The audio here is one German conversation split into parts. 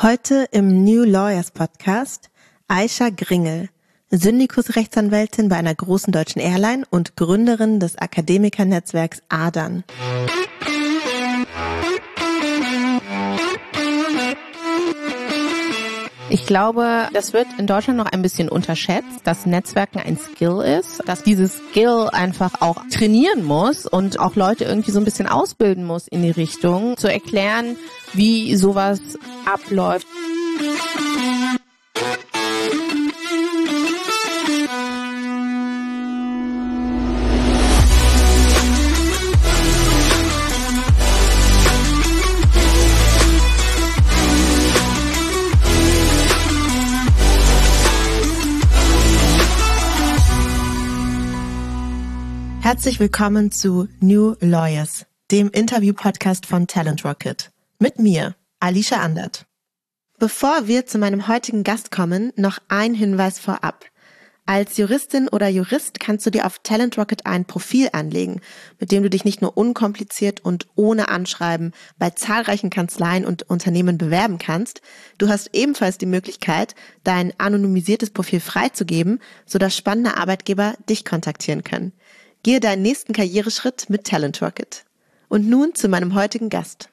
Heute im New Lawyers Podcast Aisha Gringel, Syndikus-Rechtsanwältin bei einer großen deutschen Airline und Gründerin des Akademikernetzwerks ADAN. Ich glaube, das wird in Deutschland noch ein bisschen unterschätzt, dass Netzwerken ein Skill ist, dass dieses Skill einfach auch trainieren muss und auch Leute irgendwie so ein bisschen ausbilden muss in die Richtung, zu erklären, wie sowas abläuft. Herzlich willkommen zu New Lawyers, dem Interview-Podcast von Talent Rocket. Mit mir, Alicia Andert. Bevor wir zu meinem heutigen Gast kommen, noch ein Hinweis vorab. Als Juristin oder Jurist kannst du dir auf Talent Rocket ein Profil anlegen, mit dem du dich nicht nur unkompliziert und ohne Anschreiben bei zahlreichen Kanzleien und Unternehmen bewerben kannst, du hast ebenfalls die Möglichkeit, dein anonymisiertes Profil freizugeben, sodass spannende Arbeitgeber dich kontaktieren können. Gehe deinen nächsten Karriereschritt mit Talent Rocket. Und nun zu meinem heutigen Gast.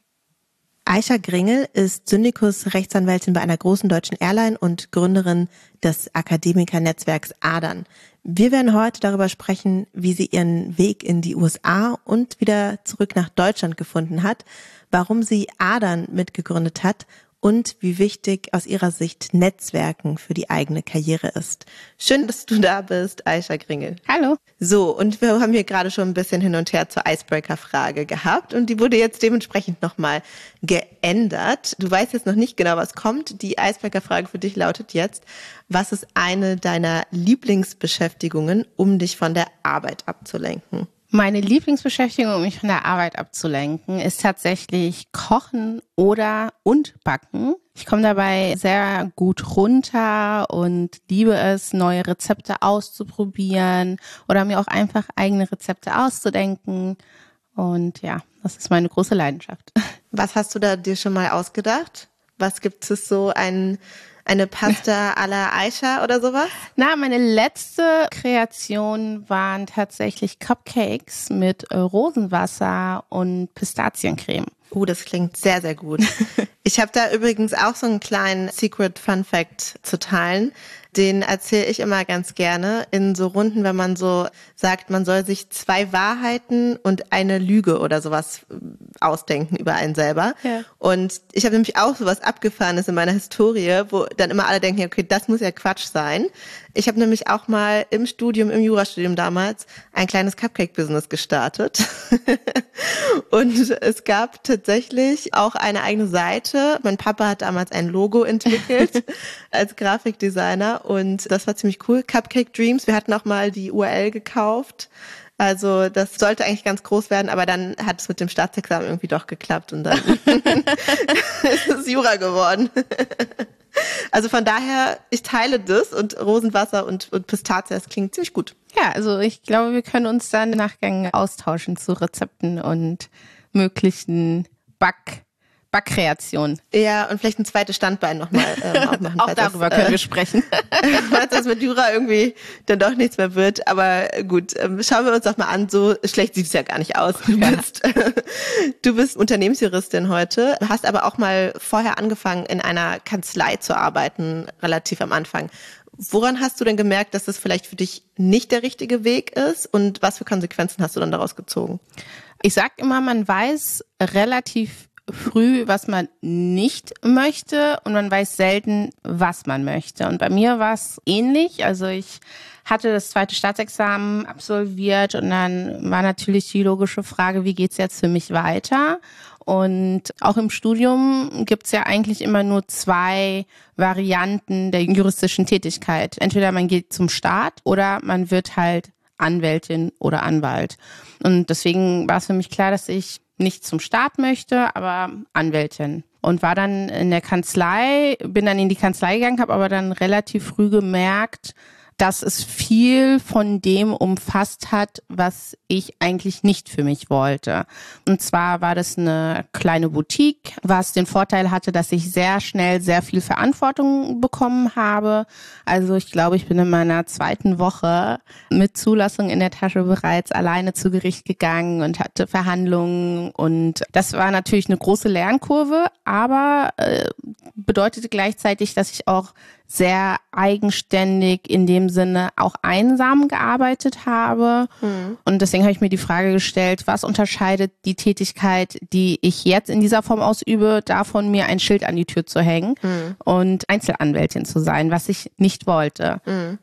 Aisha Gringel ist Syndikus-Rechtsanwältin bei einer großen deutschen Airline und Gründerin des Akademikernetzwerks ADAN. Wir werden heute darüber sprechen, wie sie ihren Weg in die USA und wieder zurück nach Deutschland gefunden hat, warum sie ADAN mitgegründet hat und wie wichtig aus ihrer Sicht Netzwerken für die eigene Karriere ist. Schön, dass du da bist, Aisha Gringel. Hallo. So, und wir haben hier gerade schon ein bisschen hin und her zur Icebreaker-Frage gehabt und die wurde jetzt dementsprechend nochmal geändert. Du weißt jetzt noch nicht genau, was kommt. Die Icebreaker-Frage für dich lautet jetzt: Was ist eine deiner Lieblingsbeschäftigungen, um dich von der Arbeit abzulenken? Meine Lieblingsbeschäftigung, um mich von der Arbeit abzulenken, ist tatsächlich Kochen und Backen. Ich komme dabei sehr gut runter und liebe es, neue Rezepte auszuprobieren oder mir auch einfach eigene Rezepte auszudenken. Und ja, das ist meine große Leidenschaft. Was hast du da dir schon mal ausgedacht? Was gibt es so eine Pasta à la Aisha oder sowas? Meine letzte Kreation waren tatsächlich Cupcakes mit Rosenwasser und Pistaziencreme. Das klingt sehr, sehr gut. Ich habe da übrigens auch so einen kleinen Secret Fun Fact zu teilen. Den erzähle ich immer ganz gerne in so Runden, wenn man so sagt, man soll sich 2 Wahrheiten und eine Lüge oder sowas ausdenken über einen selber. Ja. Und ich habe nämlich auch sowas Abgefahrenes in meiner Historie, wo dann immer alle denken, okay, das muss ja Quatsch sein. Ich habe nämlich auch mal im Jurastudium damals, ein kleines Cupcake-Business gestartet. Und es gab tatsächlich auch eine eigene Seite. Mein Papa hat damals ein Logo entwickelt als Grafikdesigner und das war ziemlich cool. Cupcake Dreams. Wir hatten auch mal die URL gekauft. Also das sollte eigentlich ganz groß werden, aber dann hat es mit dem Staatsexamen irgendwie doch geklappt und dann ist es Jura geworden. Also von daher, ich teile das und Rosenwasser und Pistazie, das klingt ziemlich gut. Ja, also ich glaube, wir können uns dann im Nachgang austauschen zu Rezepten und möglichen Backkreationen. Ja, und vielleicht ein zweites Standbein nochmal aufmachen. Auch darüber können wir sprechen. Falls das mit Jura irgendwie dann doch nichts mehr wird. Aber gut, schauen wir uns doch mal an. So schlecht sieht es ja gar nicht aus. Du bist Unternehmensjuristin heute, hast aber auch mal vorher angefangen, in einer Kanzlei zu arbeiten, relativ am Anfang. Woran hast du denn gemerkt, dass das vielleicht für dich nicht der richtige Weg ist? Und was für Konsequenzen hast du dann daraus gezogen? Ich sag immer, man weiß relativ früh, was man nicht möchte und man weiß selten, was man möchte. Und bei mir war es ähnlich. Also ich hatte das 2. Staatsexamen absolviert und dann war natürlich die logische Frage, wie geht's jetzt für mich weiter? Und auch im Studium gibt's ja eigentlich immer nur 2 Varianten der juristischen Tätigkeit. Entweder man geht zum Staat oder man wird halt Anwältin oder Anwalt. Und deswegen war es für mich klar, dass ich nicht zum Staat möchte, aber Anwältin. Und war dann in der Kanzlei, bin dann in die Kanzlei gegangen, habe aber dann relativ früh gemerkt, dass es viel von dem umfasst hat, was ich eigentlich nicht für mich wollte. Und zwar war das eine kleine Boutique, was den Vorteil hatte, dass ich sehr schnell sehr viel Verantwortung bekommen habe. Also ich glaube, ich bin in meiner 2. Woche mit Zulassung in der Tasche bereits alleine zu Gericht gegangen und hatte Verhandlungen. Und das war natürlich eine große Lernkurve, aber bedeutete gleichzeitig, dass ich auch sehr eigenständig in dem Sinne auch einsam gearbeitet habe. Und deswegen habe ich mir die Frage gestellt, was unterscheidet die Tätigkeit, die ich jetzt in dieser Form ausübe, davon, mir ein Schild an die Tür zu hängen und Einzelanwältin zu sein, was ich nicht wollte.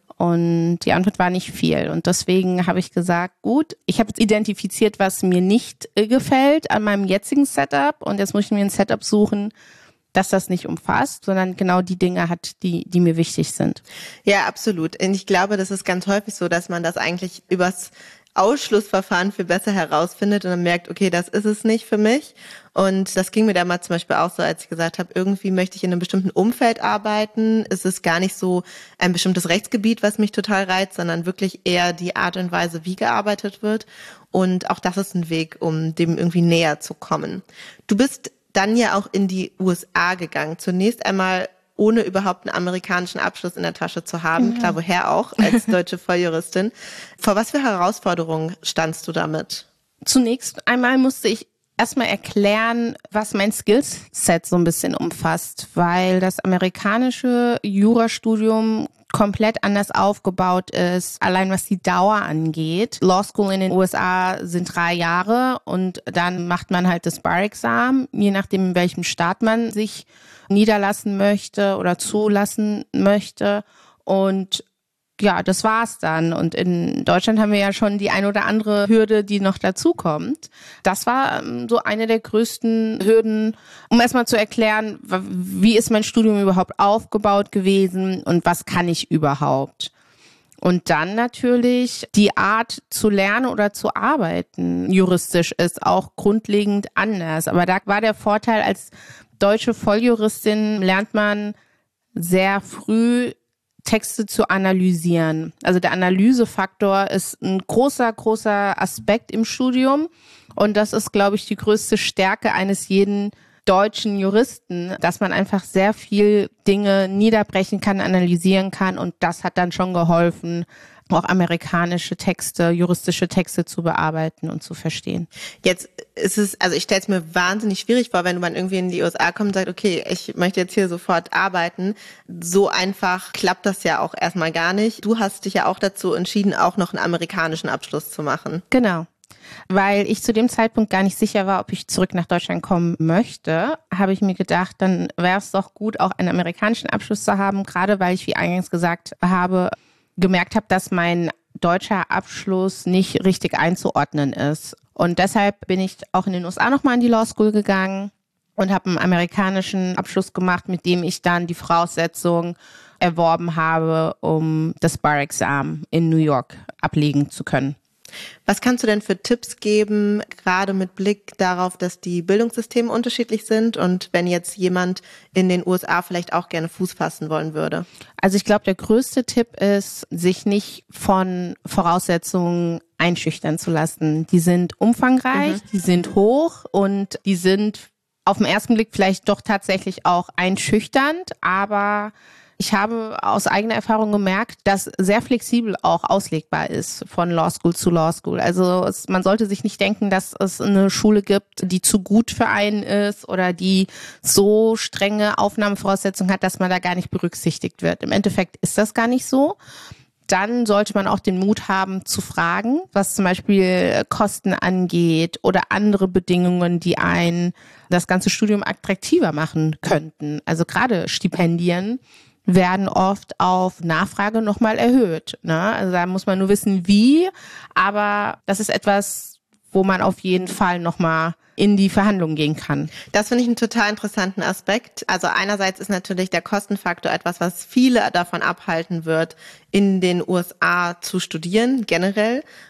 Und die Antwort war nicht viel. Und deswegen habe ich gesagt, gut, ich habe jetzt identifiziert, was mir nicht gefällt an meinem jetzigen Setup. Und jetzt muss ich mir ein Setup suchen, dass das nicht umfasst, sondern genau die Dinge hat, die mir wichtig sind. Ja, absolut. Und ich glaube, das ist ganz häufig so, dass man das eigentlich übers Ausschlussverfahren viel besser herausfindet und dann merkt, okay, das ist es nicht für mich. Und das ging mir damals zum Beispiel auch so, als ich gesagt habe, irgendwie möchte ich in einem bestimmten Umfeld arbeiten. Es ist gar nicht so ein bestimmtes Rechtsgebiet, was mich total reizt, sondern wirklich eher die Art und Weise, wie gearbeitet wird. Und auch das ist ein Weg, um dem irgendwie näher zu kommen. Du bist dann ja auch in die USA gegangen. Zunächst einmal ohne überhaupt einen amerikanischen Abschluss in der Tasche zu haben. Klar, woher auch, als deutsche Volljuristin. Vor was für Herausforderungen standst du damit? Zunächst einmal musste ich erstmal erklären, was mein Skillset so ein bisschen umfasst, weil das amerikanische Jurastudium komplett anders aufgebaut ist, allein was die Dauer angeht. Law School in den USA sind 3 Jahre und dann macht man halt das Bar-Examen, je nachdem, in welchem Staat man sich niederlassen möchte oder zulassen möchte. Und ja, das war's dann. Und in Deutschland haben wir ja schon die ein oder andere Hürde, die noch dazukommt. Das war so eine der größten Hürden, um erstmal zu erklären, wie ist mein Studium überhaupt aufgebaut gewesen und was kann ich überhaupt. Und dann natürlich die Art zu lernen oder zu arbeiten juristisch ist auch grundlegend anders. Aber da war der Vorteil, als deutsche Volljuristin lernt man sehr früh Texte zu analysieren. Also der Analysefaktor ist ein großer, großer Aspekt im Studium und das ist, glaube ich, die größte Stärke eines jeden deutschen Juristen, dass man einfach sehr viel Dinge niederbrechen kann, analysieren kann und das hat dann schon geholfen, auch amerikanische Texte, juristische Texte zu bearbeiten und zu verstehen. Jetzt ist es, also ich stelle es mir wahnsinnig schwierig vor, wenn man irgendwie in die USA kommt und sagt, okay, ich möchte jetzt hier sofort arbeiten. So einfach klappt das ja auch erstmal gar nicht. Du hast dich ja auch dazu entschieden, auch noch einen amerikanischen Abschluss zu machen. Genau. Weil ich zu dem Zeitpunkt gar nicht sicher war, ob ich zurück nach Deutschland kommen möchte, habe ich mir gedacht, dann wäre es doch gut, auch einen amerikanischen Abschluss zu haben, gerade weil ich, wie eingangs gesagt habe, gemerkt habe, dass mein deutscher Abschluss nicht richtig einzuordnen ist. Und deshalb bin ich auch in den USA nochmal in die Law School gegangen und habe einen amerikanischen Abschluss gemacht, mit dem ich dann die Voraussetzung erworben habe, um das Bar-Examen in New York ablegen zu können. Was kannst du denn für Tipps geben, gerade mit Blick darauf, dass die Bildungssysteme unterschiedlich sind und wenn jetzt jemand in den USA vielleicht auch gerne Fuß fassen wollen würde? Also ich glaube, der größte Tipp ist, sich nicht von Voraussetzungen einschüchtern zu lassen. Die sind umfangreich, die sind hoch und die sind auf den ersten Blick vielleicht doch tatsächlich auch einschüchternd, aber ich habe aus eigener Erfahrung gemerkt, dass sehr flexibel auch auslegbar ist von Law School zu Law School. Also man sollte sich nicht denken, dass es eine Schule gibt, die zu gut für einen ist oder die so strenge Aufnahmevoraussetzungen hat, dass man da gar nicht berücksichtigt wird. Im Endeffekt ist das gar nicht so. Dann sollte man auch den Mut haben zu fragen, was zum Beispiel Kosten angeht oder andere Bedingungen, die einen das ganze Studium attraktiver machen könnten. Also gerade Stipendien werden oft auf Nachfrage nochmal erhöht. Ne? Also da muss man nur wissen, wie, aber das ist etwas, wo man auf jeden Fall nochmal in die Verhandlungen gehen kann. Das finde ich einen total interessanten Aspekt. Also einerseits ist natürlich der Kostenfaktor etwas, was viele davon abhalten wird, in den USA zu studieren, generell.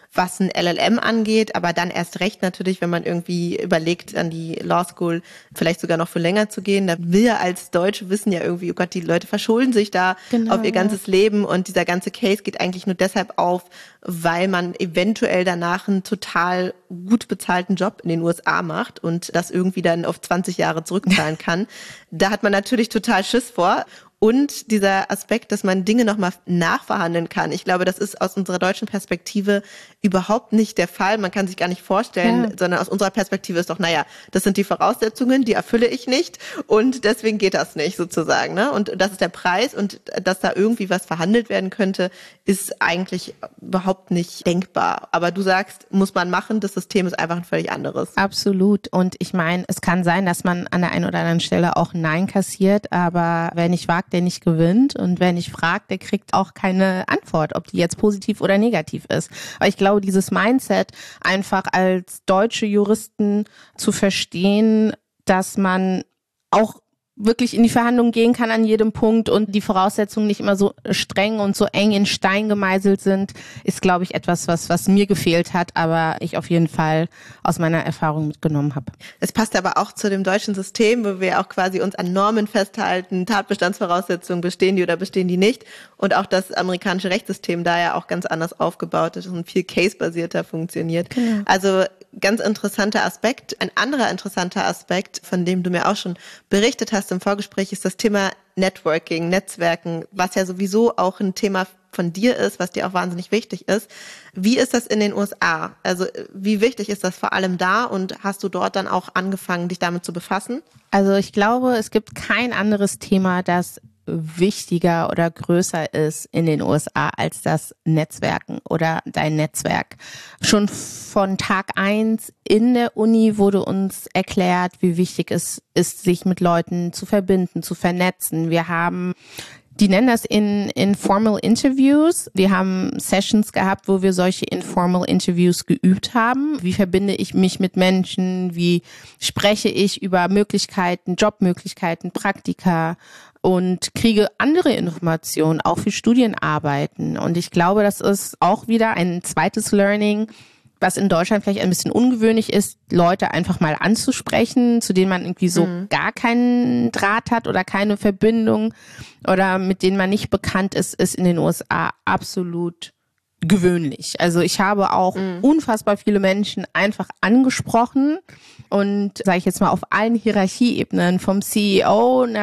was ein LLM angeht, aber dann erst recht natürlich, wenn man irgendwie überlegt, an die Law School vielleicht sogar noch für länger zu gehen. Da wir als Deutsche wissen ja irgendwie, oh Gott, die Leute verschulden sich da auf ihr ganzes Leben und dieser ganze Case geht eigentlich nur deshalb auf, weil man eventuell danach einen total gut bezahlten Job in den USA macht und das irgendwie dann auf 20 Jahre zurückzahlen kann. Da hat man natürlich total Schiss vor. Und dieser Aspekt, dass man Dinge nochmal nachverhandeln kann. Ich glaube, das ist aus unserer deutschen Perspektive überhaupt nicht der Fall. Man kann sich gar nicht vorstellen, sondern aus unserer Perspektive ist doch, naja, das sind die Voraussetzungen, die erfülle ich nicht und deswegen geht das nicht sozusagen. Ne? Und das ist der Preis und dass da irgendwie was verhandelt werden könnte, ist eigentlich überhaupt nicht denkbar. Aber du sagst, muss man machen, das System ist einfach ein völlig anderes. Absolut. Und ich meine, es kann sein, dass man an der einen oder anderen Stelle auch Nein kassiert, aber wer nicht wagt, der nicht gewinnt und wer nicht fragt, der kriegt auch keine Antwort, ob die jetzt positiv oder negativ ist. Aber ich glaube, dieses Mindset einfach als deutsche Juristen zu verstehen, dass man auch wirklich in die Verhandlungen gehen kann an jedem Punkt und die Voraussetzungen nicht immer so streng und so eng in Stein gemeißelt sind, ist, glaube ich, etwas, was mir gefehlt hat, aber ich auf jeden Fall aus meiner Erfahrung mitgenommen habe. Es passt aber auch zu dem deutschen System, wo wir auch quasi uns an Normen festhalten, Tatbestandsvoraussetzungen, bestehen die oder bestehen die nicht und auch das amerikanische Rechtssystem da ja auch ganz anders aufgebaut ist und viel case-basierter funktioniert. Genau. Also ganz interessanter Aspekt. Ein anderer interessanter Aspekt, von dem du mir auch schon berichtet hast im Vorgespräch, ist das Thema Networking, Netzwerken, was ja sowieso auch ein Thema von dir ist, was dir auch wahnsinnig wichtig ist. Wie ist das in den USA? Also wie wichtig ist das vor allem da und hast du dort dann auch angefangen, dich damit zu befassen? Also ich glaube, es gibt kein anderes Thema, das wichtiger oder größer ist in den USA als das Netzwerken oder dein Netzwerk. Schon von Tag 1 in der Uni wurde uns erklärt, wie wichtig es ist, sich mit Leuten zu verbinden, zu vernetzen. Wir haben die nennen das Informal Interviews. Wir haben Sessions gehabt, wo wir solche Informal Interviews geübt haben. Wie verbinde ich mich mit Menschen? Wie spreche ich über Möglichkeiten, Jobmöglichkeiten, Praktika? Und kriege andere Informationen, auch für Studienarbeiten. Und ich glaube, das ist auch wieder ein zweites Learning, was in Deutschland vielleicht ein bisschen ungewöhnlich ist, Leute einfach mal anzusprechen, zu denen man irgendwie so gar keinen Draht hat oder keine Verbindung oder mit denen man nicht bekannt ist, ist in den USA absolut gewöhnlich. Also ich habe auch unfassbar viele Menschen einfach angesprochen und, sage ich jetzt mal, auf allen Hierarchieebenen, vom CEO einer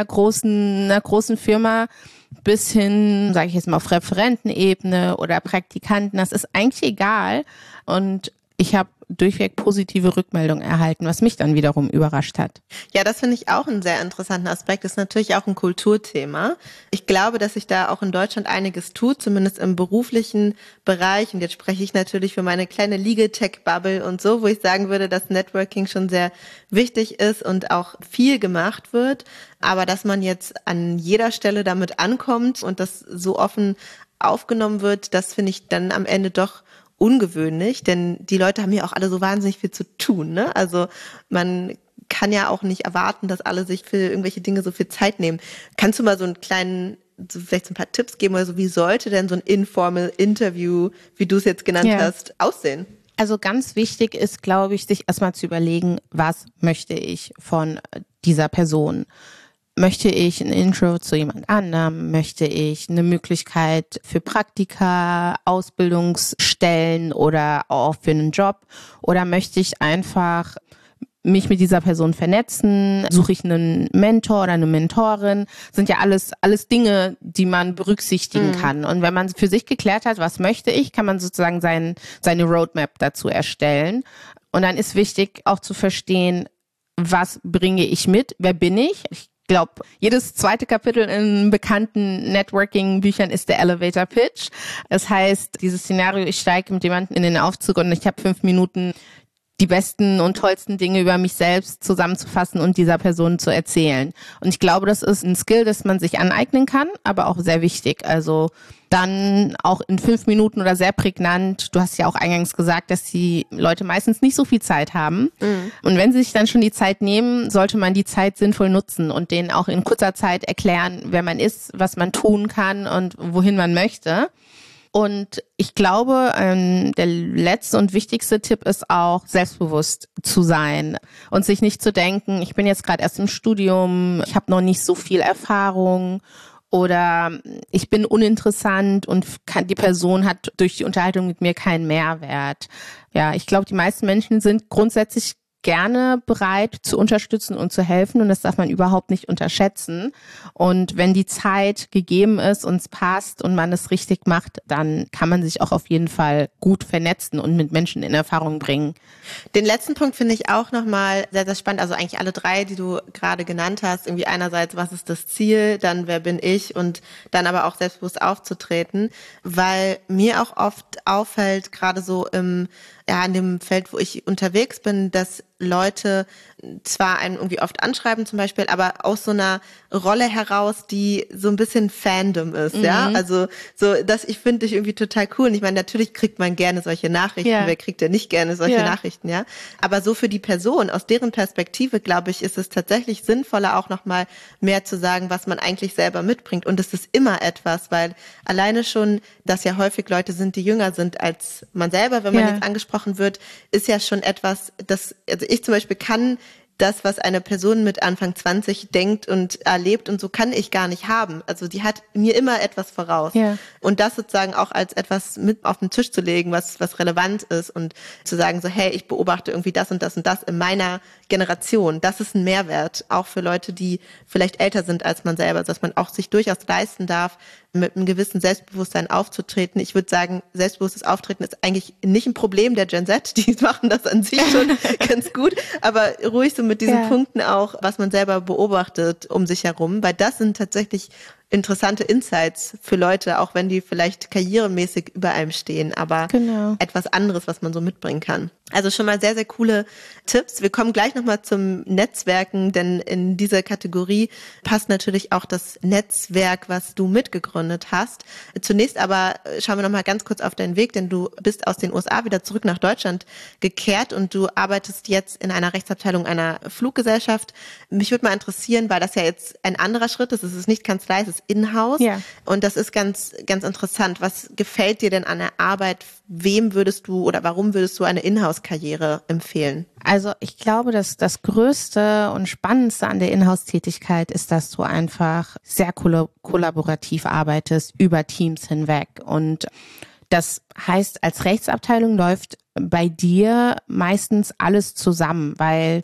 großen Firma bis hin, sage ich jetzt mal, auf Referentenebene oder Praktikanten, das ist eigentlich egal. Und ich habe durchweg positive Rückmeldungen erhalten, was mich dann wiederum überrascht hat. Ja, das finde ich auch einen sehr interessanten Aspekt. Das ist natürlich auch ein Kulturthema. Ich glaube, dass sich da auch in Deutschland einiges tut, zumindest im beruflichen Bereich. Und jetzt spreche ich natürlich für meine kleine Legal Tech Bubble und so, wo ich sagen würde, dass Networking schon sehr wichtig ist und auch viel gemacht wird. Aber dass man jetzt an jeder Stelle damit ankommt und das so offen aufgenommen wird, das finde ich dann am Ende doch ungewöhnlich, denn die Leute haben ja auch alle so wahnsinnig viel zu tun, ne? Also man kann ja auch nicht erwarten, dass alle sich für irgendwelche Dinge so viel Zeit nehmen. Kannst du mal so einen kleinen, so vielleicht so ein paar Tipps geben oder so, wie sollte denn so ein Informal Interview, wie du es jetzt genannt hast, aussehen? Also ganz wichtig ist, glaube ich, sich erstmal zu überlegen, was möchte ich von dieser Person? Möchte ich ein Intro zu jemand anderem? Möchte ich eine Möglichkeit für Praktika, Ausbildungsstellen oder auch für einen Job? Oder möchte ich einfach mich mit dieser Person vernetzen? Suche ich einen Mentor oder eine Mentorin? Sind ja alles Dinge, die man berücksichtigen kann. Und wenn man für sich geklärt hat, was möchte ich, kann man sozusagen seine Roadmap dazu erstellen. Und dann ist wichtig auch zu verstehen, was bringe ich mit? Wer bin ich? Ich glaube, jedes zweite Kapitel in bekannten Networking-Büchern ist der Elevator Pitch. Das heißt, dieses Szenario, ich steige mit jemandem in den Aufzug und ich habe 5 Minuten, die besten und tollsten Dinge über mich selbst zusammenzufassen und dieser Person zu erzählen. Und ich glaube, das ist ein Skill, das man sich aneignen kann, aber auch sehr wichtig. Also dann auch in 5 Minuten oder sehr prägnant. Du hast ja auch eingangs gesagt, dass die Leute meistens nicht so viel Zeit haben. Und wenn sie sich dann schon die Zeit nehmen, sollte man die Zeit sinnvoll nutzen und denen auch in kurzer Zeit erklären, wer man ist, was man tun kann und wohin man möchte. Und ich glaube, der letzte und wichtigste Tipp ist auch, selbstbewusst zu sein und sich nicht zu denken, ich bin jetzt gerade erst im Studium, ich habe noch nicht so viel Erfahrung oder ich bin uninteressant und die Person hat durch die Unterhaltung mit mir keinen Mehrwert. Ja, ich glaube, die meisten Menschen sind grundsätzlich gerne bereit zu unterstützen und zu helfen und das darf man überhaupt nicht unterschätzen. Und wenn die Zeit gegeben ist und es passt und man es richtig macht, dann kann man sich auch auf jeden Fall gut vernetzen und mit Menschen in Erfahrung bringen. Den letzten Punkt finde ich auch nochmal sehr, sehr spannend. Also eigentlich alle drei, die du gerade genannt hast. Irgendwie einerseits, was ist das Ziel, dann wer bin ich und dann aber auch selbstbewusst aufzutreten, weil mir auch oft auffällt, gerade so in dem Feld, wo ich unterwegs bin, dass Leute zwar einen irgendwie oft anschreiben zum Beispiel, aber aus so einer Rolle heraus, die so ein bisschen Fandom ist, ja. Also so, dass ich finde dich irgendwie total cool. Und ich meine, natürlich kriegt man gerne solche Nachrichten. Ja. Wer kriegt denn nicht gerne solche Nachrichten, ja? Aber so für die Person, aus deren Perspektive, glaube ich, ist es tatsächlich sinnvoller, auch nochmal mehr zu sagen, was man eigentlich selber mitbringt. Und es ist immer etwas, weil alleine schon, dass ja häufig Leute sind, die jünger sind als man selber, wenn man jetzt angesprochen wird, ist ja schon etwas, das, also ich zum Beispiel kann das, was eine Person mit Anfang 20 denkt und erlebt und so, kann ich gar nicht haben. Also die hat mir immer etwas voraus. Ja. Und das sozusagen auch als etwas mit auf den Tisch zu legen, was relevant ist und zu sagen so, hey, ich beobachte irgendwie das und das und das in meiner Generation. Das ist ein Mehrwert, auch für Leute, die vielleicht älter sind als man selber, dass man auch sich durchaus leisten darf, mit einem gewissen Selbstbewusstsein aufzutreten. Ich würde sagen, selbstbewusstes Auftreten ist eigentlich nicht ein Problem der Gen Z. Die machen das an sich schon ganz gut. Aber ruhig so mit diesen Punkten auch, was man selber beobachtet um sich herum. Weil das sind tatsächlich interessante Insights für Leute, auch wenn die vielleicht karrieremäßig über einem stehen, aber etwas anderes, was man so mitbringen kann. Also schon mal sehr, sehr coole Tipps. Wir kommen gleich nochmal zum Netzwerken, denn in dieser Kategorie passt natürlich auch das Netzwerk, was du mitgegründet hast. Zunächst aber schauen wir nochmal ganz kurz auf deinen Weg, denn du bist aus den USA wieder zurück nach Deutschland gekehrt und du arbeitest jetzt in einer Rechtsabteilung einer Fluggesellschaft. Mich würde mal interessieren, weil das ja jetzt ein anderer Schritt ist. Es ist nicht Kanzlei, es ist in-house. Ja. Und das ist ganz, ganz interessant. Was gefällt dir denn an der Arbeit? Wem würdest du oder warum würdest du eine Inhouse-Karriere empfehlen? Also ich glaube, dass das Größte und Spannendste an der Inhouse-Tätigkeit ist, dass du einfach sehr kollaborativ arbeitest über Teams hinweg. Und das heißt, als Rechtsabteilung läuft bei dir meistens alles zusammen, weil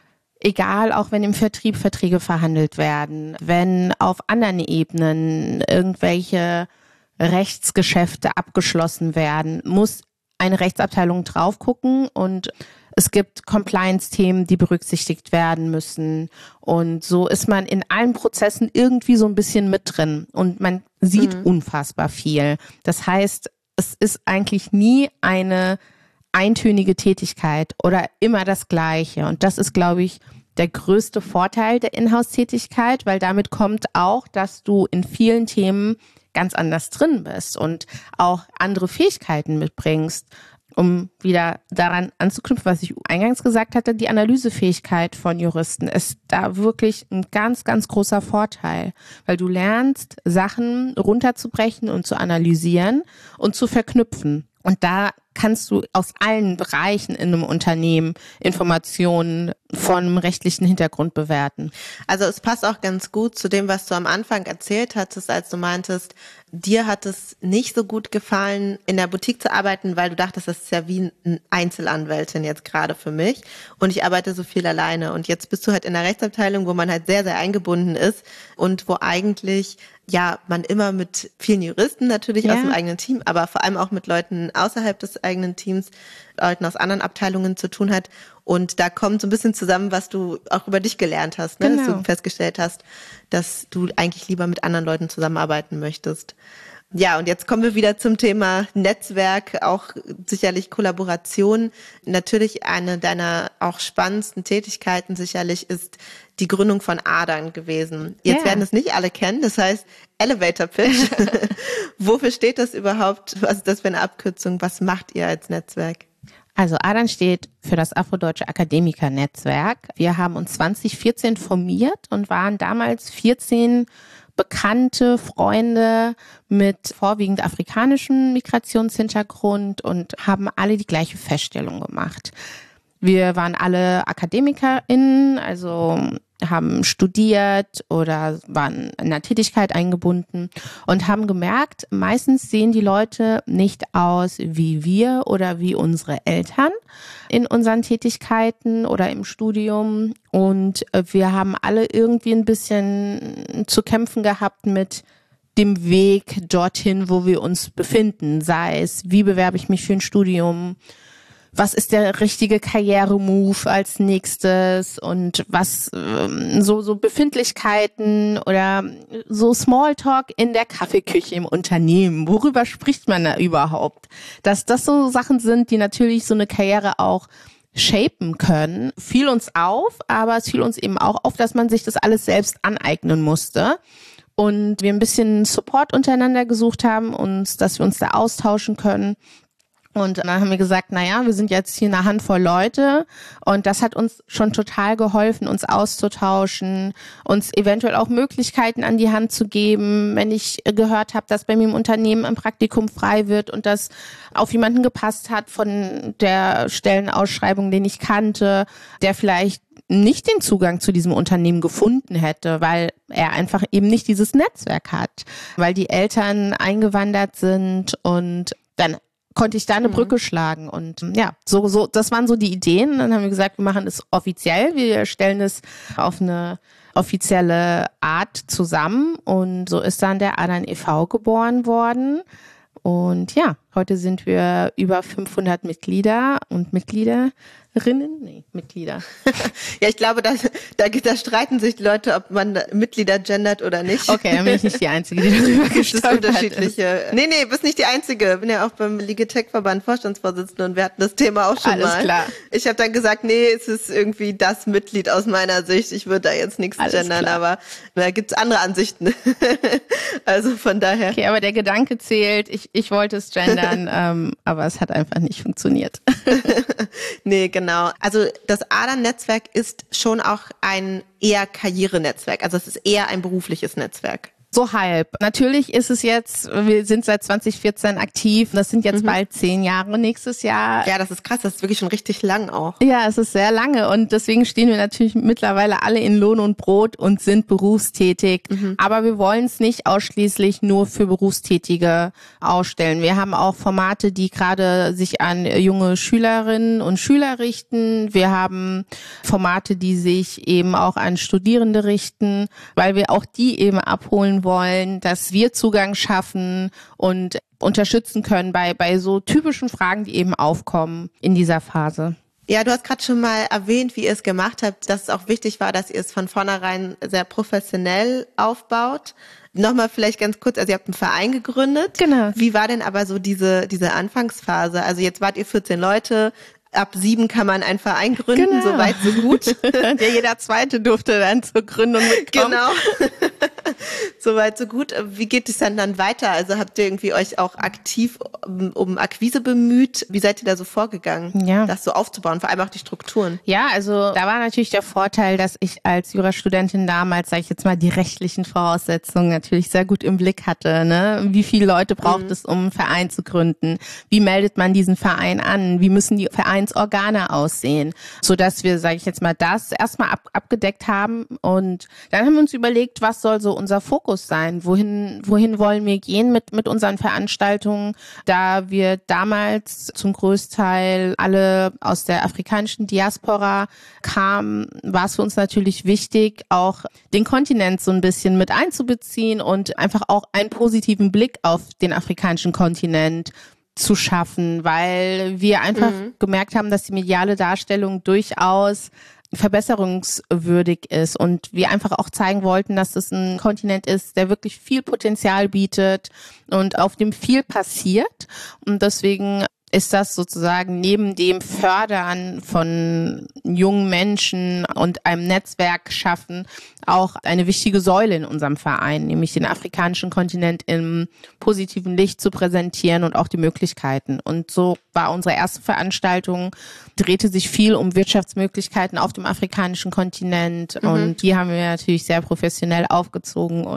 egal, auch wenn im Vertrieb Verträge verhandelt werden, wenn auf anderen Ebenen irgendwelche Rechtsgeschäfte abgeschlossen werden, muss eine Rechtsabteilung drauf gucken und es gibt Compliance-Themen, die berücksichtigt werden müssen. Und so ist man in allen Prozessen irgendwie so ein bisschen mit drin und man sieht unfassbar viel. Das heißt, es ist eigentlich nie eine eintönige Tätigkeit oder immer das Gleiche. Und das ist, glaube ich, der größte Vorteil der Inhouse-Tätigkeit, weil damit kommt auch, dass du in vielen Themen ganz anders drin bist und auch andere Fähigkeiten mitbringst. Um wieder daran anzuknüpfen, was ich eingangs gesagt hatte, die Analysefähigkeit von Juristen ist da wirklich ein ganz, ganz großer Vorteil, weil du lernst, Sachen runterzubrechen und zu analysieren und zu verknüpfen. Und da kannst du aus allen Bereichen in einem Unternehmen Informationen von einem rechtlichen Hintergrund bewerten. Also es passt auch ganz gut zu dem, was du am Anfang erzählt hattest, als du meintest, dir hat es nicht so gut gefallen, in der Boutique zu arbeiten, weil du dachtest, das ist ja wie eine Einzelanwältin jetzt gerade für mich und ich arbeite so viel alleine. Und jetzt bist du halt in der Rechtsabteilung, wo man halt sehr, sehr eingebunden ist und wo eigentlich man immer mit vielen Juristen natürlich aus dem eigenen Team, aber vor allem auch mit Leuten außerhalb des eigenen Teams, Leuten aus anderen Abteilungen zu tun hat. Und da kommt so ein bisschen zusammen, was du auch über dich gelernt hast, ne? Dass du festgestellt hast, dass du eigentlich lieber mit anderen Leuten zusammenarbeiten möchtest. Ja, und jetzt kommen wir wieder zum Thema Netzwerk, auch sicherlich Kollaboration. Natürlich eine deiner auch spannendsten Tätigkeiten sicherlich ist die Gründung von Adern gewesen. Jetzt werden es nicht alle kennen, das heißt Elevator Pitch. Wofür steht das überhaupt? Was ist das für eine Abkürzung? Was macht ihr als Netzwerk? Also ADAN steht für das Afrodeutsche Akademiker-Netzwerk. Wir haben uns 2014 formiert und waren damals 14 Bekannte, Freunde mit vorwiegend afrikanischem Migrationshintergrund und haben alle die gleiche Feststellung gemacht. Wir waren alle AkademikerInnen, also haben studiert oder waren in einer Tätigkeit eingebunden und haben gemerkt, meistens sehen die Leute nicht aus wie wir oder wie unsere Eltern in unseren Tätigkeiten oder im Studium. Und wir haben alle irgendwie ein bisschen zu kämpfen gehabt mit dem Weg dorthin, wo wir uns befinden. Sei es, wie bewerbe ich mich für ein Studium? Was ist der richtige Karrieremove als nächstes und was so Befindlichkeiten oder so Smalltalk in der Kaffeeküche im Unternehmen. Worüber spricht man da überhaupt? Dass das so Sachen sind, die natürlich so eine Karriere auch shapen können, fiel uns auf, aber es fiel uns eben auch auf, dass man sich das alles selbst aneignen musste. Und wir ein bisschen Support untereinander gesucht haben, dass wir uns da austauschen können. Und dann haben wir gesagt, wir sind jetzt hier eine Handvoll Leute und das hat uns schon total geholfen, uns auszutauschen, uns eventuell auch Möglichkeiten an die Hand zu geben, wenn ich gehört habe, dass bei mir im Unternehmen ein Praktikum frei wird und das auf jemanden gepasst hat von der Stellenausschreibung, den ich kannte, der vielleicht nicht den Zugang zu diesem Unternehmen gefunden hätte, weil er einfach eben nicht dieses Netzwerk hat, weil die Eltern eingewandert sind und dann konnte ich da eine Brücke schlagen und so das waren so die Ideen. Dann haben wir gesagt, wir machen es offiziell, wir stellen es auf eine offizielle Art zusammen und so ist dann der Adern e.V. geboren worden. Und heute sind wir über 500 Mitglieder und Mitglieder. Ja, ich glaube, da streiten sich die Leute, ob man Mitglieder gendert oder nicht. Okay, dann bin ich nicht die Einzige, die darüber gestolpert ist. Unterschiedliche. Nee, bist nicht die Einzige. Bin ja auch beim Ligetech-Verband Vorstandsvorsitzende und wir hatten das Thema auch schon mal. Alles klar. Ich habe dann gesagt, es ist irgendwie das Mitglied aus meiner Sicht. Ich würde da jetzt nichts gendern, aber da gibt's andere Ansichten. Also von daher. Okay, aber der Gedanke zählt. Ich wollte es gendern, aber es hat einfach nicht funktioniert. Nee, genau. Also das Adern-Netzwerk ist schon auch ein eher Karrierenetzwerk. Also es ist eher ein berufliches Netzwerk. So halb. Natürlich ist es jetzt, wir sind seit 2014 aktiv, das sind jetzt bald 10 Jahre nächstes Jahr. Ja, das ist krass, das ist wirklich schon richtig lang auch. Ja, es ist sehr lange und deswegen stehen wir natürlich mittlerweile alle in Lohn und Brot und sind berufstätig. Aber wir wollen es nicht ausschließlich nur für Berufstätige ausstellen. Wir haben auch Formate, die gerade sich an junge Schülerinnen und Schüler richten. Wir haben Formate, die sich eben auch an Studierende richten, weil wir auch die eben abholen wollen, dass wir Zugang schaffen und unterstützen können bei so typischen Fragen, die eben aufkommen in dieser Phase. Ja, du hast gerade schon mal erwähnt, wie ihr es gemacht habt, dass es auch wichtig war, dass ihr es von vornherein sehr professionell aufbaut. Nochmal vielleicht ganz kurz, also ihr habt einen Verein gegründet. Genau. Wie war denn aber so diese Anfangsphase? Also jetzt wart ihr 14 Leute, ab 7 kann man einen Verein gründen, so weit, so gut. Jeder Zweite durfte dann zur Gründung mitkommen. Genau. So weit, so gut. Wie geht es dann weiter? Also habt ihr irgendwie euch auch aktiv um Akquise bemüht? Wie seid ihr da so vorgegangen, das so aufzubauen, vor allem auch die Strukturen? Ja, also da war natürlich der Vorteil, dass ich als Jurastudentin damals, sage ich jetzt mal, die rechtlichen Voraussetzungen natürlich sehr gut im Blick hatte. Ne? Wie viele Leute braucht es, um einen Verein zu gründen? Wie meldet man diesen Verein an? Wie müssen die Vereinsorgane aussehen? Sodass wir, sage ich jetzt mal, das erstmal abgedeckt haben. Und dann haben wir uns überlegt, was soll so unser Fokus sein? Wohin wollen wir gehen mit unseren Veranstaltungen? Da wir damals zum Großteil alle aus der afrikanischen Diaspora kamen, war es für uns natürlich wichtig, auch den Kontinent so ein bisschen mit einzubeziehen und einfach auch einen positiven Blick auf den afrikanischen Kontinent zu schaffen, weil wir einfach gemerkt haben, dass die mediale Darstellung durchaus verbesserungswürdig ist und wir einfach auch zeigen wollten, dass es ein Kontinent ist, der wirklich viel Potenzial bietet und auf dem viel passiert. Und deswegen ist das sozusagen neben dem Fördern von jungen Menschen und einem Netzwerk schaffen auch eine wichtige Säule in unserem Verein, nämlich den afrikanischen Kontinent im positiven Licht zu präsentieren und auch die Möglichkeiten. Und so war unsere erste Veranstaltung, drehte sich viel um Wirtschaftsmöglichkeiten auf dem afrikanischen Kontinent und die haben wir natürlich sehr professionell aufgezogen und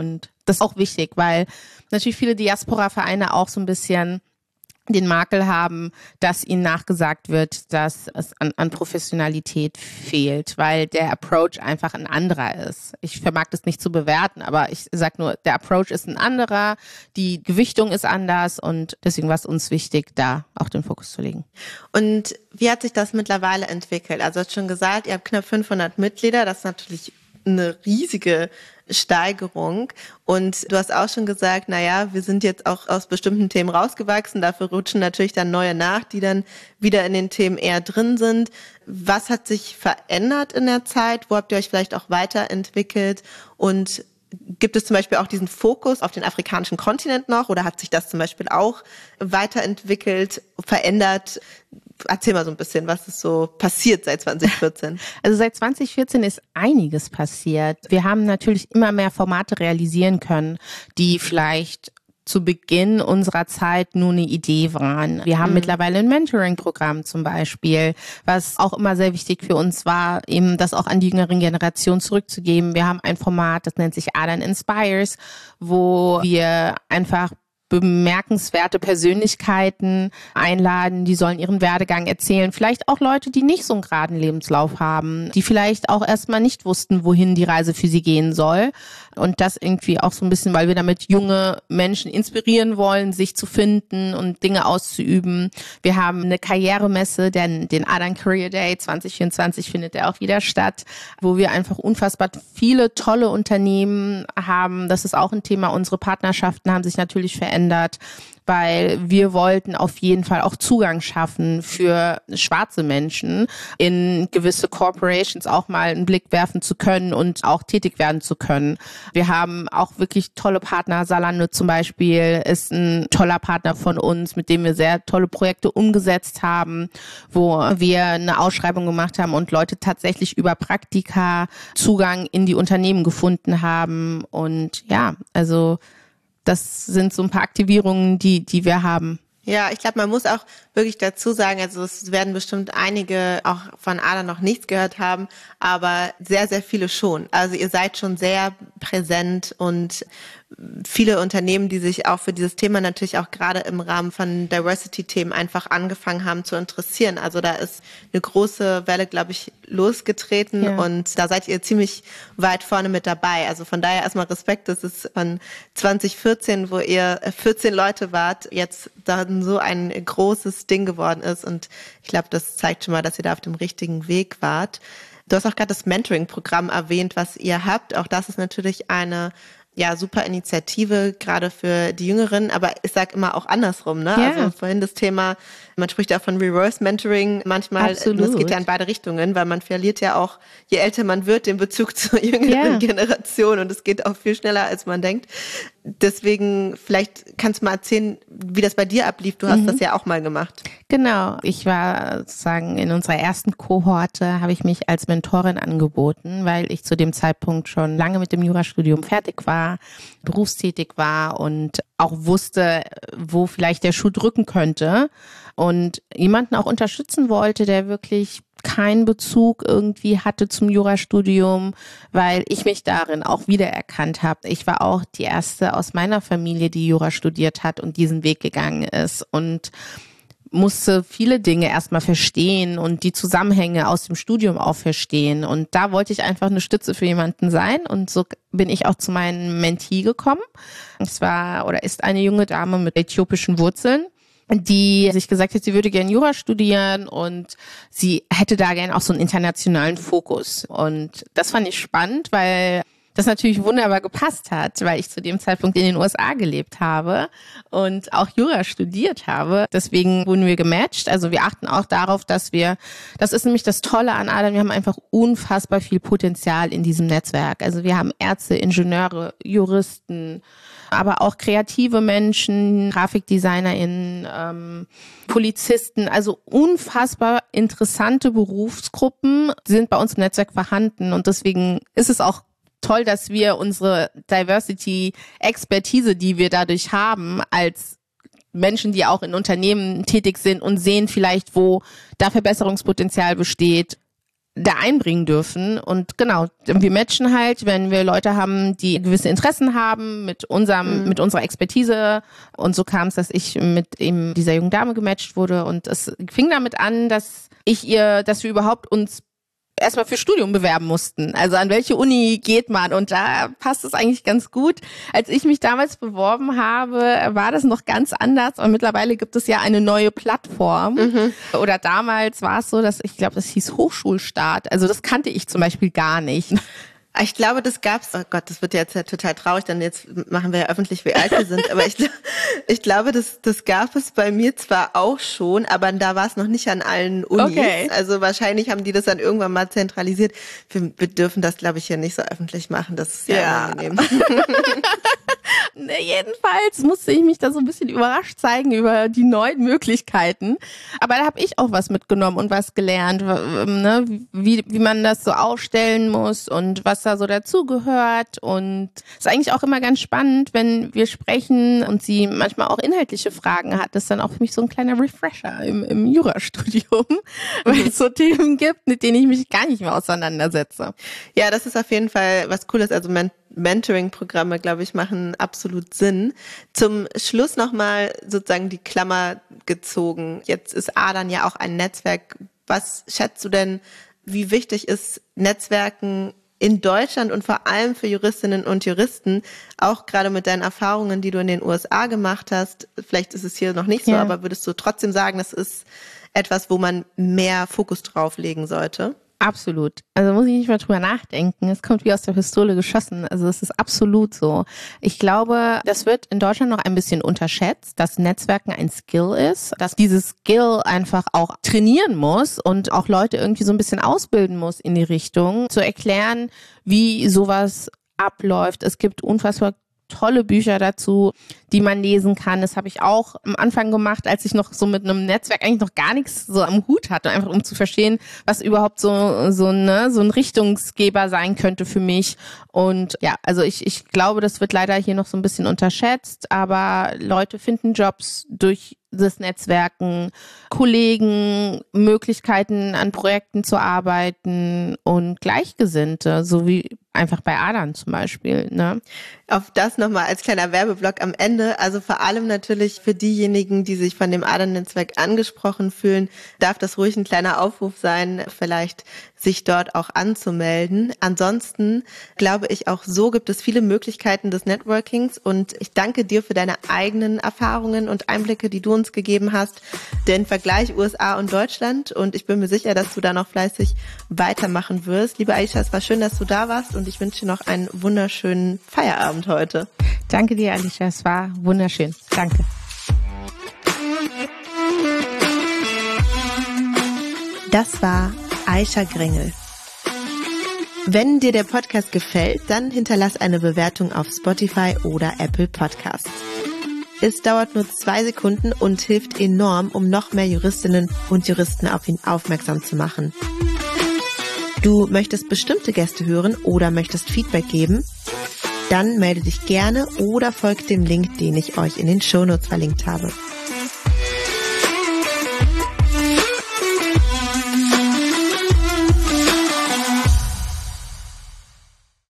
Das ist auch wichtig, weil natürlich viele Diaspora-Vereine auch so ein bisschen den Makel haben, dass ihnen nachgesagt wird, dass es an Professionalität fehlt, weil der Approach einfach ein anderer ist. Ich vermag das nicht zu bewerten, aber ich sag nur, der Approach ist ein anderer, die Gewichtung ist anders und deswegen war es uns wichtig, da auch den Fokus zu legen. Und wie hat sich das mittlerweile entwickelt? Also du hast schon gesagt, ihr habt knapp 500 Mitglieder, das ist natürlich eine riesige Steigerung. Und du hast auch schon gesagt, naja, wir sind jetzt auch aus bestimmten Themen rausgewachsen. Dafür rutschen natürlich dann neue nach, die dann wieder in den Themen eher drin sind. Was hat sich verändert in der Zeit? Wo habt ihr euch vielleicht auch weiterentwickelt? Und gibt es zum Beispiel auch diesen Fokus auf den afrikanischen Kontinent noch? Oder hat sich das zum Beispiel auch weiterentwickelt, verändert? Erzähl mal so ein bisschen, was ist so passiert seit 2014? Also seit 2014 ist einiges passiert. Wir haben natürlich immer mehr Formate realisieren können, die vielleicht zu Beginn unserer Zeit nur eine Idee waren. Wir haben mittlerweile ein Mentoring-Programm zum Beispiel, was auch immer sehr wichtig für uns war, eben das auch an die jüngeren Generationen zurückzugeben. Wir haben ein Format, das nennt sich Adan Inspires, wo wir einfach bemerkenswerte Persönlichkeiten einladen, die sollen ihren Werdegang erzählen. Vielleicht auch Leute, die nicht so einen geraden Lebenslauf haben, die vielleicht auch erstmal nicht wussten, wohin die Reise für sie gehen soll. Und das irgendwie auch so ein bisschen, weil wir damit junge Menschen inspirieren wollen, sich zu finden und Dinge auszuüben. Wir haben eine Karrieremesse, denn den Adan Career Day 2024 findet der auch wieder statt, wo wir einfach unfassbar viele tolle Unternehmen haben. Das ist auch ein Thema. Unsere Partnerschaften haben sich natürlich verändert, weil wir wollten auf jeden Fall auch Zugang schaffen für schwarze Menschen, in gewisse Corporations auch mal einen Blick werfen zu können und auch tätig werden zu können. Wir haben auch wirklich tolle Partner. Zalando zum Beispiel ist ein toller Partner von uns, mit dem wir sehr tolle Projekte umgesetzt haben, wo wir eine Ausschreibung gemacht haben und Leute tatsächlich über Praktika Zugang in die Unternehmen gefunden haben. Und ja, also das sind so ein paar Aktivierungen, die wir haben. Ja, ich glaube, man muss auch wirklich dazu sagen, also es werden bestimmt einige auch von Adan noch nichts gehört haben, aber sehr, sehr viele schon. Also ihr seid schon sehr präsent und viele Unternehmen, die sich auch für dieses Thema natürlich auch gerade im Rahmen von Diversity-Themen einfach angefangen haben zu interessieren. Also da ist eine große Welle, glaube ich, losgetreten und da seid ihr ziemlich weit vorne mit dabei. Also von daher erstmal Respekt, dass es von 2014, wo ihr 14 Leute wart, jetzt dann so ein großes Ding geworden ist und ich glaube, das zeigt schon mal, dass ihr da auf dem richtigen Weg wart. Du hast auch gerade das Mentoring-Programm erwähnt, was ihr habt. Auch das ist natürlich eine super Initiative, gerade für die Jüngeren, aber ich sage immer auch andersrum, ne? Ja. Also vorhin das Thema, man spricht ja von Reverse Mentoring manchmal, Absolut. das geht ja in beide Richtungen, weil man verliert ja auch, je älter man wird, den Bezug zur jüngeren Generation und es geht auch viel schneller, als man denkt. Deswegen, vielleicht kannst du mal erzählen, wie das bei dir ablief. Du hast das ja auch mal gemacht. Genau. Ich war sozusagen in unserer ersten Kohorte, habe ich mich als Mentorin angeboten, weil ich zu dem Zeitpunkt schon lange mit dem Jurastudium fertig war, berufstätig war und auch wusste, wo vielleicht der Schuh drücken könnte und jemanden auch unterstützen wollte, der wirklich keinen Bezug irgendwie hatte zum Jurastudium, weil ich mich darin auch wiedererkannt habe. Ich war auch die erste aus meiner Familie, die Jura studiert hat und diesen Weg gegangen ist und musste viele Dinge erstmal verstehen und die Zusammenhänge aus dem Studium auch verstehen. Und da wollte ich einfach eine Stütze für jemanden sein. Und so bin ich auch zu meinem Mentee gekommen. Es war oder ist eine junge Dame mit äthiopischen Wurzeln, die sich gesagt hat, sie würde gerne Jura studieren und sie hätte da gerne auch so einen internationalen Fokus. Und das fand ich spannend, weil das natürlich wunderbar gepasst hat, weil ich zu dem Zeitpunkt in den USA gelebt habe und auch Jura studiert habe. Deswegen wurden wir gematcht. Also wir achten auch darauf, das ist nämlich das Tolle an Adan, wir haben einfach unfassbar viel Potenzial in diesem Netzwerk. Also wir haben Ärzte, Ingenieure, Juristen, aber auch kreative Menschen, GrafikdesignerInnen, Polizisten, also unfassbar interessante Berufsgruppen sind bei uns im Netzwerk vorhanden und deswegen ist es auch toll, dass wir unsere Diversity-Expertise, die wir dadurch haben, als Menschen, die auch in Unternehmen tätig sind und sehen vielleicht, wo da Verbesserungspotenzial besteht, da einbringen dürfen. Und genau, wir matchen halt, wenn wir Leute haben, die gewisse Interessen haben mit unserer Expertise. Und so kam es, dass ich mit eben dieser jungen Dame gematcht wurde. Und es fing damit an, dass wir überhaupt uns erstmal für Studium bewerben mussten. Also an welche Uni geht man? Und da passt es eigentlich ganz gut. Als ich mich damals beworben habe, war das noch ganz anders. Und mittlerweile gibt es ja eine neue Plattform. Oder damals war es so, dass ich glaube, das hieß Hochschulstart. Also das kannte ich zum Beispiel gar nicht. Ich glaube, das gab's. Oh Gott, das wird jetzt ja total traurig, denn jetzt machen wir ja öffentlich, wie alt wir sind. Aber ich glaube, das gab es bei mir zwar auch schon, aber da war es noch nicht an allen Unis. Okay. Also wahrscheinlich haben die das dann irgendwann mal zentralisiert. Wir dürfen das, glaube ich, hier nicht so öffentlich machen. Das ist sehr unangenehm. Jedenfalls musste ich mich da so ein bisschen überrascht zeigen über die neuen Möglichkeiten. Aber da habe ich auch was mitgenommen und was gelernt, ne? Wie man das so aufstellen muss und was da so dazugehört. Und es ist eigentlich auch immer ganz spannend, wenn wir sprechen und sie manchmal auch inhaltliche Fragen hat. Das ist dann auch für mich so ein kleiner Refresher im Jurastudium, weil es so Themen gibt, mit denen ich mich gar nicht mehr auseinandersetze. Ja, das ist auf jeden Fall was Cooles. Also Mentoring-Programme, glaube ich, machen absolut Sinn. Zum Schluss nochmal sozusagen die Klammer gezogen. Jetzt ist Adern ja auch ein Netzwerk. Was schätzt du denn, wie wichtig ist Netzwerken in Deutschland und vor allem für Juristinnen und Juristen, auch gerade mit deinen Erfahrungen, die du in den USA gemacht hast? Vielleicht ist es hier noch nicht so, aber würdest du trotzdem sagen, das ist etwas, wo man mehr Fokus drauf legen sollte? Absolut. Also muss ich nicht mal drüber nachdenken. Es kommt wie aus der Pistole geschossen. Also es ist absolut so. Ich glaube, das wird in Deutschland noch ein bisschen unterschätzt, dass Netzwerken ein Skill ist, dass dieses Skill einfach auch trainieren muss und auch Leute irgendwie so ein bisschen ausbilden muss in die Richtung, zu erklären, wie sowas abläuft. Es gibt unfassbar tolle Bücher dazu, die man lesen kann. Das habe ich auch am Anfang gemacht, als ich noch so mit einem Netzwerk eigentlich noch gar nichts so am Hut hatte, einfach um zu verstehen, was überhaupt so ein Richtungsgeber sein könnte für mich. Und ja, also ich glaube, das wird leider hier noch so ein bisschen unterschätzt, aber Leute finden Jobs durch das Netzwerken, Kollegen, Möglichkeiten an Projekten zu arbeiten und Gleichgesinnte, so wie einfach bei Adern zum Beispiel, ne? Auf das nochmal als kleiner Werbeblock am Ende. Also vor allem natürlich für diejenigen, die sich von dem Adern-Netzwerk angesprochen fühlen, darf das ruhig ein kleiner Aufruf sein, vielleicht sich dort auch anzumelden. Ansonsten glaube ich, auch so gibt es viele Möglichkeiten des Networkings und ich danke dir für deine eigenen Erfahrungen und Einblicke, die du uns gegeben hast, den Vergleich USA und Deutschland, und ich bin mir sicher, dass du da noch fleißig weitermachen wirst. Liebe Aisha, es war schön, dass du da warst und ich wünsche dir noch einen wunderschönen Feierabend heute. Danke dir, Alicia, es war wunderschön. Danke. Das war Aisha Grengel. Wenn dir der Podcast gefällt, dann hinterlass eine Bewertung auf Spotify oder Apple Podcasts. Es dauert nur 2 Sekunden und hilft enorm, um noch mehr Juristinnen und Juristen auf ihn aufmerksam zu machen. Du möchtest bestimmte Gäste hören oder möchtest Feedback geben? Dann melde dich gerne oder folgt dem Link, den ich euch in den Shownotes verlinkt habe.